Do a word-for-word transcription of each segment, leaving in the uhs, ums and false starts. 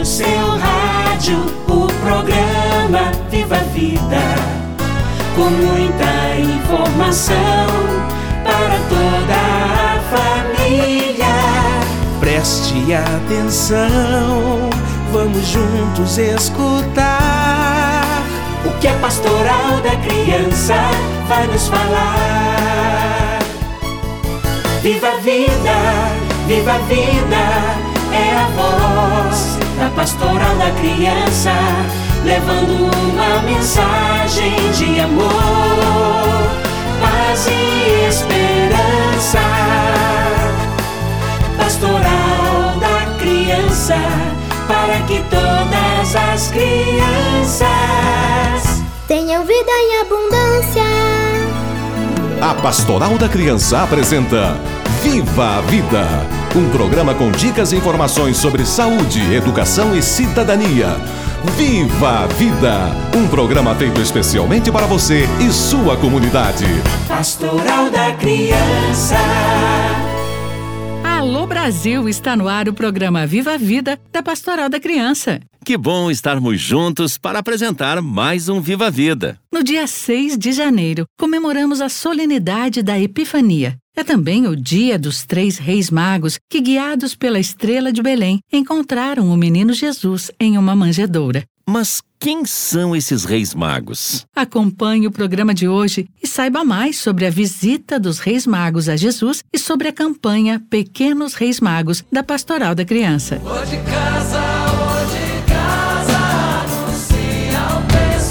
no seu rádio o programa Viva a Vida, com muita informação para toda a família. Preste atenção, vamos juntos escutar o que a Pastoral da Criança vai nos falar. Viva a vida, viva a vida, é a voz da Pastoral da Criança, levando uma mensagem de amor, paz e esperança. Pastoral da Criança, para que todas as crianças tenham vida em abundância. A Pastoral da Criança apresenta Viva a Vida, um programa com dicas e informações sobre saúde, educação e cidadania. Viva a Vida, um programa feito especialmente para você e sua comunidade. Pastoral da Criança. Alô Brasil, está no ar o programa Viva a Vida da Pastoral da Criança. Que bom estarmos juntos para apresentar mais um Viva a Vida. No dia seis de janeiro, comemoramos a solenidade da Epifania. É também o dia dos três reis magos que, guiados pela estrela de Belém, encontraram o menino Jesus em uma manjedoura. Mas quem são esses reis magos? Acompanhe o programa de hoje e saiba mais sobre a visita dos reis magos a Jesus e sobre a campanha Pequenos Reis Magos da Pastoral da Criança. Ô de casa, ô de casa, anuncia ao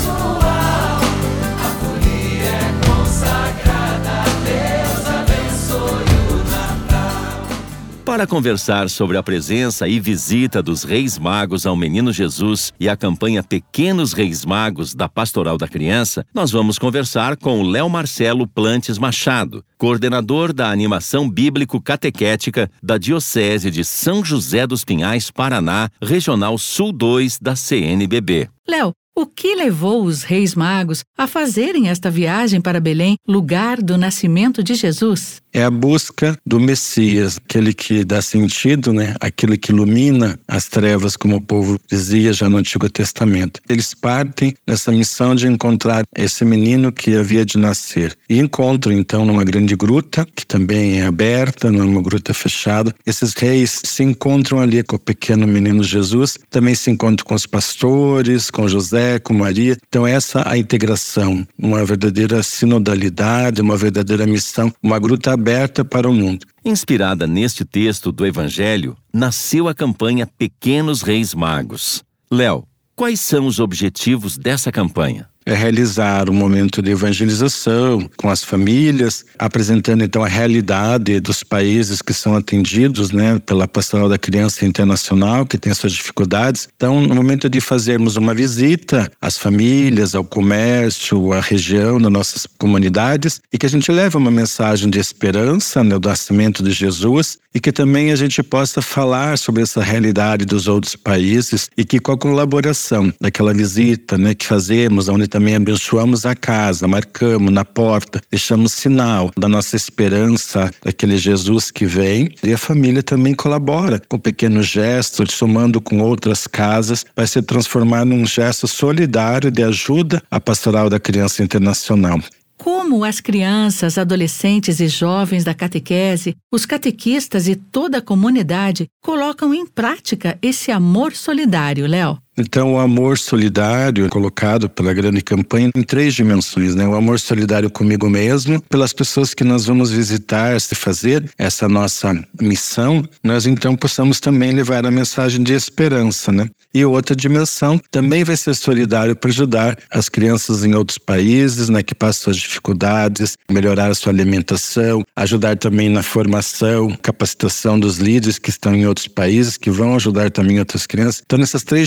pessoal, a folia é consagrada, Deus abençoe o Natal. Para conversar sobre a presença e visita dos Reis Magos ao Menino Jesus e a campanha Pequenos Reis Magos da Pastoral da Criança, nós vamos conversar com o Léo Marcelo Plantes Machado, coordenador da Animação Bíblico-Catequética da Diocese de São José dos Pinhais, Paraná, Regional Sul dois da C N B B. Léo, o que levou os Reis Magos a fazerem esta viagem para Belém, lugar do nascimento de Jesus? É a busca do Messias, aquele que dá sentido, né? Aquele que ilumina as trevas, como o povo dizia já no Antigo Testamento. Eles partem nessa missão de encontrar esse menino que havia de nascer. E encontram, então, numa grande gruta, que também é aberta, numa gruta fechada. Esses reis se encontram ali com o pequeno menino Jesus, também se encontram com os pastores, com José, com Maria. Então essa é a integração, uma verdadeira sinodalidade, uma verdadeira missão, uma gruta aberta para o mundo. Inspirada neste texto do Evangelho, nasceu a campanha Pequenos Reis Magos. Léo, quais são os objetivos dessa campanha? É realizar um momento de evangelização com as famílias, apresentando então a realidade dos países que são atendidos, né, pela Pastoral da Criança Internacional, que tem suas dificuldades. Então, no momento de fazermos uma visita às famílias, ao comércio, à região, nas nossas comunidades, e que a gente leve uma mensagem de esperança, né, do nascimento de Jesus, e que também a gente possa falar sobre essa realidade dos outros países, e que com a colaboração daquela visita, né, que fazemos, onde também abençoamos a casa, marcamos na porta, deixamos sinal da nossa esperança, daquele Jesus que vem, e a família também colabora com pequenos gestos, somando com outras casas, vai se transformar num gesto solidário de ajuda à Pastoral da Criança Internacional. Como as crianças, adolescentes e jovens da catequese, os catequistas e toda a comunidade colocam em prática esse amor solidário, Léo? Então, o amor solidário colocado pela grande campanha em três dimensões, né? O amor solidário comigo mesmo, pelas pessoas que nós vamos visitar, se fazer essa nossa missão, nós então possamos também levar a mensagem de esperança, né? E outra dimensão também vai ser solidário para ajudar as crianças em outros países, né? Que passam suas dificuldades, melhorar a sua alimentação, ajudar também na formação, capacitação dos líderes que estão em outros países, que vão ajudar também outras crianças. Então, nessas três dimensões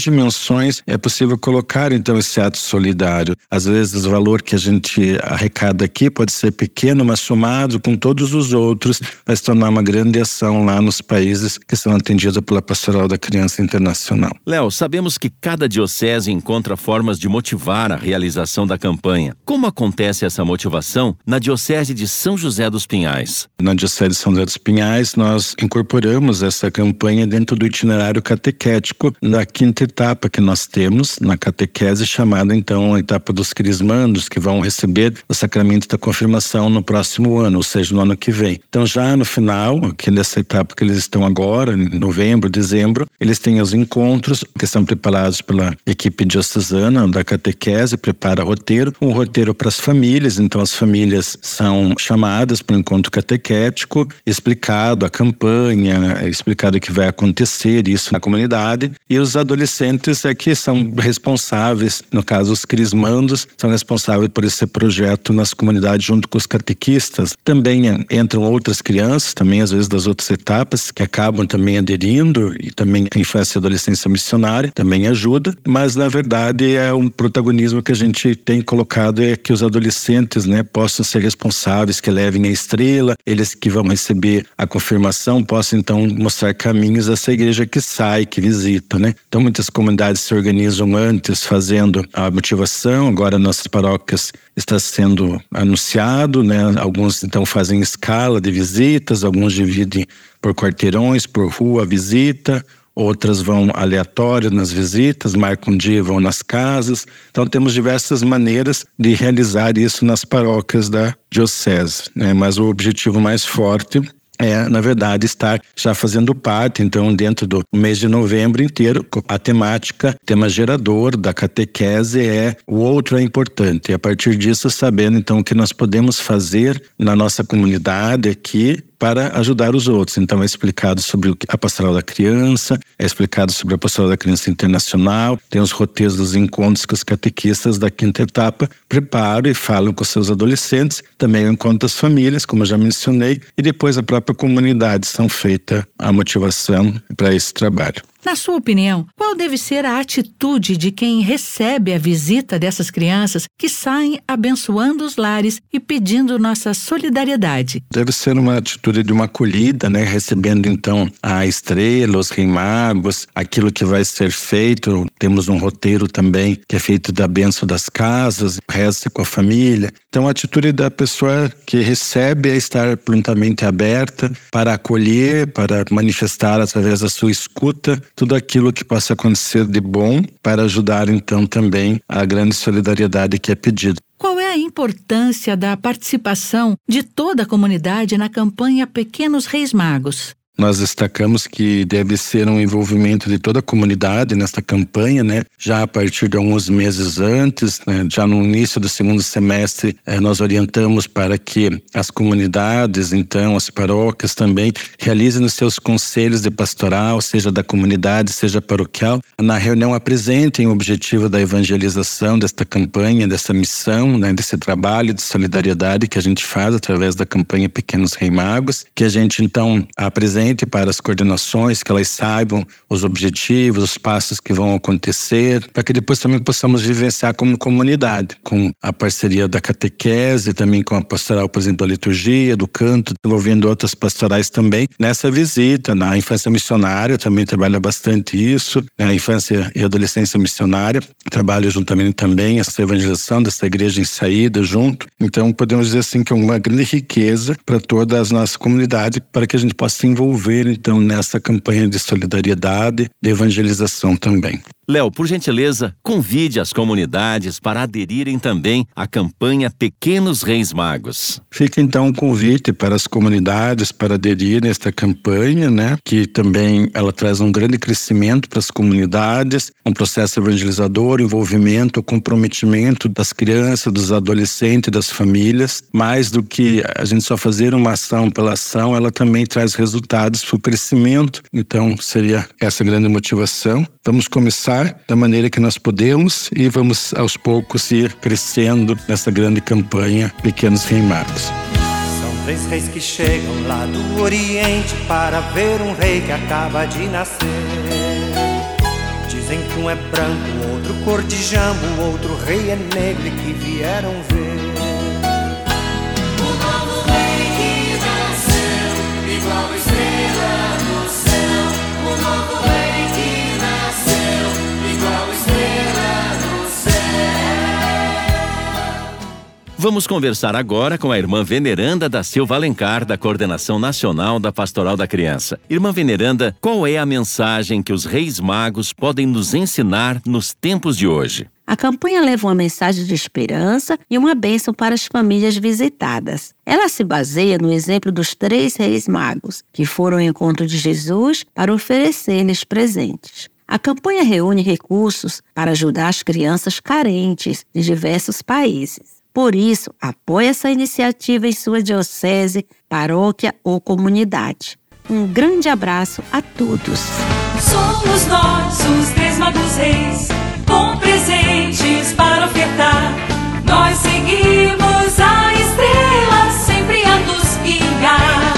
corações, é possível colocar então esse ato solidário. Às vezes o valor que a gente arrecada aqui pode ser pequeno, mas somado com todos os outros vai se tornar uma grande ação lá nos países que são atendidos pela Pastoral da Criança Internacional. Léo, sabemos que cada diocese encontra formas de motivar a realização da campanha. Como acontece essa motivação na Diocese de São José dos Pinhais? Na Diocese de São José dos Pinhais, nós incorporamos essa campanha dentro do itinerário catequético da quinta etapa que nós temos na catequese, chamada então a etapa dos crismandos, que vão receber o sacramento da confirmação no próximo ano, ou seja, no ano que vem. Então já no final, aqui nessa etapa que eles estão agora, em novembro, dezembro, eles têm os encontros que são preparados pela equipe diocesana da catequese, prepara roteiro, um roteiro para as famílias, então as famílias são chamadas para o encontro catequético, explicado a campanha, é explicado o que vai acontecer, isso na comunidade, e os adolescentes é que são responsáveis, no caso os crismandos, são responsáveis por esse projeto nas comunidades junto com os catequistas. Também entram outras crianças, também às vezes das outras etapas, que acabam também aderindo, e também a infância e adolescência missionária também ajuda, mas na verdade é um protagonismo que a gente tem colocado é que os adolescentes, né, possam ser responsáveis, que levem a estrela, eles que vão receber a confirmação possam então mostrar caminhos a essa igreja que sai, que visita, né? Então muitas comunidades se organizam antes fazendo a motivação, agora nossas paróquias está sendo anunciado, né? Alguns então fazem escala de visitas, alguns dividem por quarteirões, por rua, visita, outras vão aleatórias nas visitas, marcam um dia e vão nas casas. Então temos diversas maneiras de realizar isso nas paróquias da diocese, né? Mas o objetivo mais forte é, na verdade, estar já fazendo parte, então, dentro do mês de novembro inteiro, a temática, tema gerador da catequese é o outro é importante. E a partir disso, sabendo, então, o que nós podemos fazer na nossa comunidade aqui para ajudar os outros. Então é explicado sobre a Pastoral da Criança, é explicado sobre a Pastoral da Criança Internacional, tem os roteiros dos encontros que os catequistas da quinta etapa preparam e falam com seus adolescentes, também o encontro das famílias, como eu já mencionei, e depois a própria comunidade são feita a motivação para esse trabalho. Na sua opinião, qual deve ser a atitude de quem recebe a visita dessas crianças que saem abençoando os lares e pedindo nossa solidariedade? Deve ser uma atitude de uma acolhida, né? Recebendo então a estrela, os reis magos, aquilo que vai ser feito. Temos um roteiro também que é feito da bênção das casas, reza com a família. Então a atitude da pessoa que recebe é estar prontamente aberta para acolher, para manifestar através da sua escuta tudo aquilo que possa acontecer de bom para ajudar então também a grande solidariedade que é pedida. Qual é a importância da participação de toda a comunidade na campanha Pequenos Reis Magos? Nós destacamos que deve ser um envolvimento de toda a comunidade nesta campanha, né? Já a partir de alguns meses antes, né? Já no início do segundo semestre, eh, nós orientamos para que as comunidades, então, as paróquias também, realizem os seus conselhos de pastoral, seja da comunidade, seja paroquial. Na reunião apresentem o objetivo da evangelização desta campanha, dessa missão, né? Desse trabalho de solidariedade que a gente faz através da campanha Pequenos Reis Magos, que a gente, então, apresente para as coordenações, que elas saibam os objetivos, os passos que vão acontecer, para que depois também possamos vivenciar como comunidade, com a parceria da catequese, também com a pastoral, por exemplo, da liturgia, do canto, envolvendo outras pastorais também, nessa visita. Na infância missionária também trabalha bastante isso, na infância e adolescência missionária, trabalha juntamente também essa evangelização dessa igreja em saída junto. Então podemos dizer assim que é uma grande riqueza para toda a nossa comunidade, para que a gente possa se envolver então nessa campanha de solidariedade, de evangelização também. Léo, por gentileza, convide as comunidades para aderirem também à campanha Pequenos Reis Magos. Fica então um convite para as comunidades para aderirem a esta campanha, né? Que também ela traz um grande crescimento para as comunidades, um processo evangelizador, envolvimento, comprometimento das crianças, dos adolescentes, das famílias. Mais do que a gente só fazer uma ação pela ação, ela também traz resultados para o crescimento. Então seria essa grande motivação. Vamos começar da maneira que nós podemos e vamos aos poucos ir crescendo nessa grande campanha Pequenos Reis Magos. São três reis que chegam lá do Oriente para ver um rei que acaba de nascer. Dizem Dizem que um é branco, outro cor de jambo, outro rei é negro e que vieram ver o novo rei que nasceu, igual a estrela no céu. O novo rei que nasceu, igual a estrela no céu. Vamos conversar agora com a irmã Veneranda da Silva Alencar, da Coordenação Nacional da Pastoral da Criança. Irmã Veneranda, qual é a mensagem que os Reis Magos podem nos ensinar nos tempos de hoje? A campanha leva uma mensagem de esperança e uma bênção para as famílias visitadas. Ela se baseia no exemplo dos três reis magos, que foram ao encontro de Jesus para oferecer-lhes presentes. A campanha reúne recursos para ajudar as crianças carentes de diversos países. Por isso, apoie essa iniciativa em sua diocese, paróquia ou comunidade. Um grande abraço a todos. Somos nós, os três magos reis, com presentes para ofertar. Nós seguimos a estrela, sempre a nos guiar.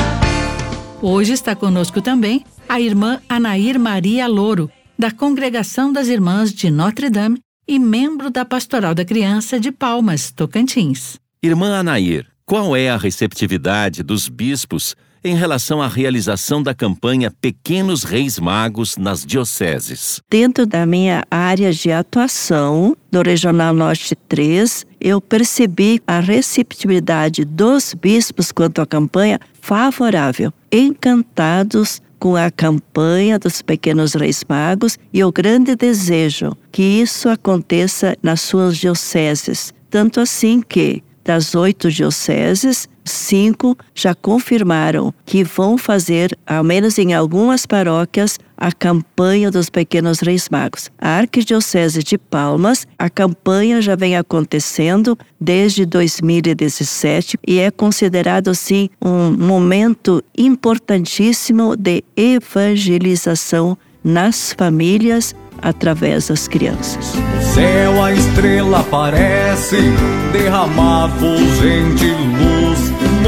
Hoje está conosco também a irmã Anair Maria Louro, da Congregação das Irmãs de Notre Dame e membro da Pastoral da Criança de Palmas, Tocantins. Irmã Anair, qual é a receptividade dos bispos em relação à realização da campanha Pequenos Reis Magos nas dioceses? Dentro da minha área de atuação, no Regional Norte três, eu percebi a receptividade dos bispos quanto à campanha favorável, encantados com a campanha dos Pequenos Reis Magos e o grande desejo que isso aconteça nas suas dioceses. Tanto assim que, das oito dioceses, cinco já confirmaram que vão fazer, ao menos em algumas paróquias, a campanha dos Pequenos Reis Magos. A Arquidiocese de Palmas, a campanha já vem acontecendo desde dois mil e dezessete e é considerado, assim, um momento importantíssimo de evangelização nas famílias através das crianças. No céu a estrela aparece, derramar fulgente luz,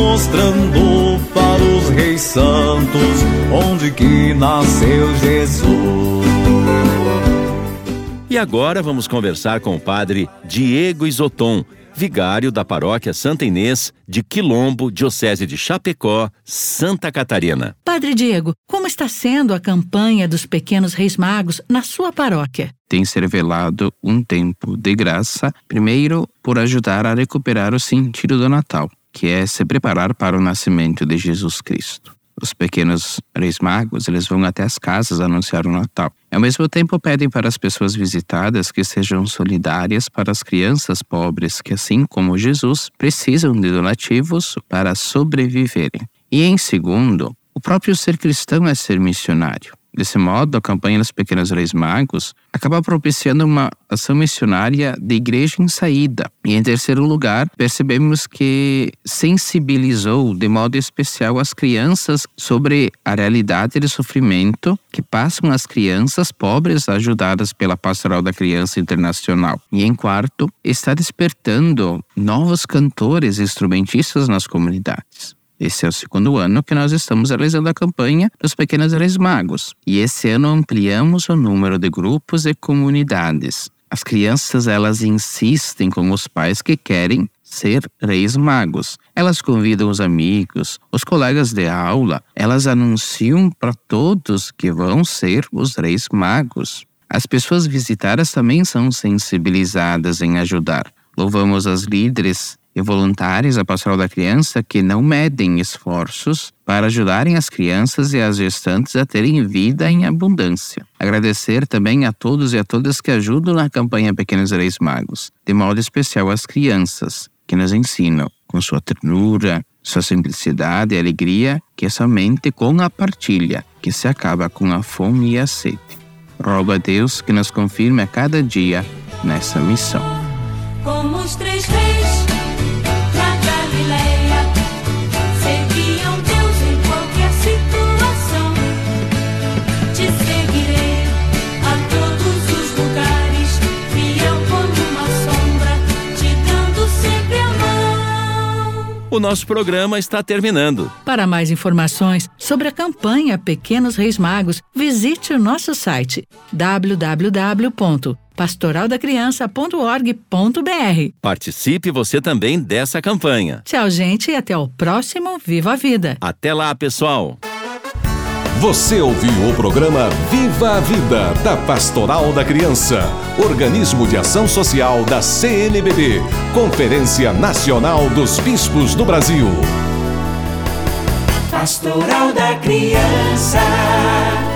mostrando para os reis santos onde que nasceu Jesus. E agora vamos conversar com o padre Diego Isoton, vigário da paróquia Santa Inês de Quilombo, diocese de Chapecó, Santa Catarina. Padre Diego, como está sendo a campanha dos Pequenos Reis Magos na sua paróquia? Tem se revelado um tempo de graça, primeiro por ajudar a recuperar o sentido do Natal, que é se preparar para o nascimento de Jesus Cristo. Os Pequenos Reis Magos, eles vão até as casas anunciar o Natal. Ao mesmo tempo, pedem para as pessoas visitadas que sejam solidárias para as crianças pobres que, assim como Jesus, precisam de donativos para sobreviverem. E em segundo, o próprio ser cristão é ser missionário. Desse modo, a campanha dos Pequenos Reis Magos acaba propiciando uma ação missionária de igreja em saída. E em terceiro lugar, percebemos que sensibilizou de modo especial as crianças sobre a realidade de sofrimento que passam as crianças pobres ajudadas pela Pastoral da Criança Internacional. E em quarto, está despertando novos cantores e instrumentistas nas comunidades. Esse é o segundo ano que nós estamos realizando a campanha dos Pequenos Reis Magos. E esse ano ampliamos o número de grupos e comunidades. As crianças, elas insistem com os pais que querem ser Reis Magos. Elas convidam os amigos, os colegas de aula. Elas anunciam para todos que vão ser os Reis Magos. As pessoas visitadas também são sensibilizadas em ajudar. Louvamos as líderes e voluntários da Pastoral da Criança que não medem esforços para ajudarem as crianças e as gestantes a terem vida em abundância. Agradecer também a todos e a todas que ajudam na campanha Pequenos Reis Magos, de modo especial às crianças, que nos ensinam com sua ternura, sua simplicidade e alegria, que é somente com a partilha que se acaba com a fome e a sede. Rogo a Deus que nos confirme a cada dia nessa missão. Como os três reis na Galileia, serviam Deus em qualquer situação. Te seguirei a todos os lugares, fiel como uma sombra, te dando sempre a mão. o nosso programa está terminando. Para mais informações sobre a campanha Pequenos Reis Magos, visite o nosso site w w w ponto pastoral da criança ponto org ponto b r. Participe você também dessa campanha. Tchau, gente, e até o próximo Viva a Vida. Até lá, pessoal. Você ouviu o programa Viva a Vida, da Pastoral da Criança, organismo de ação social da C N B B, Conferência Nacional dos Bispos do Brasil. Pastoral da Criança.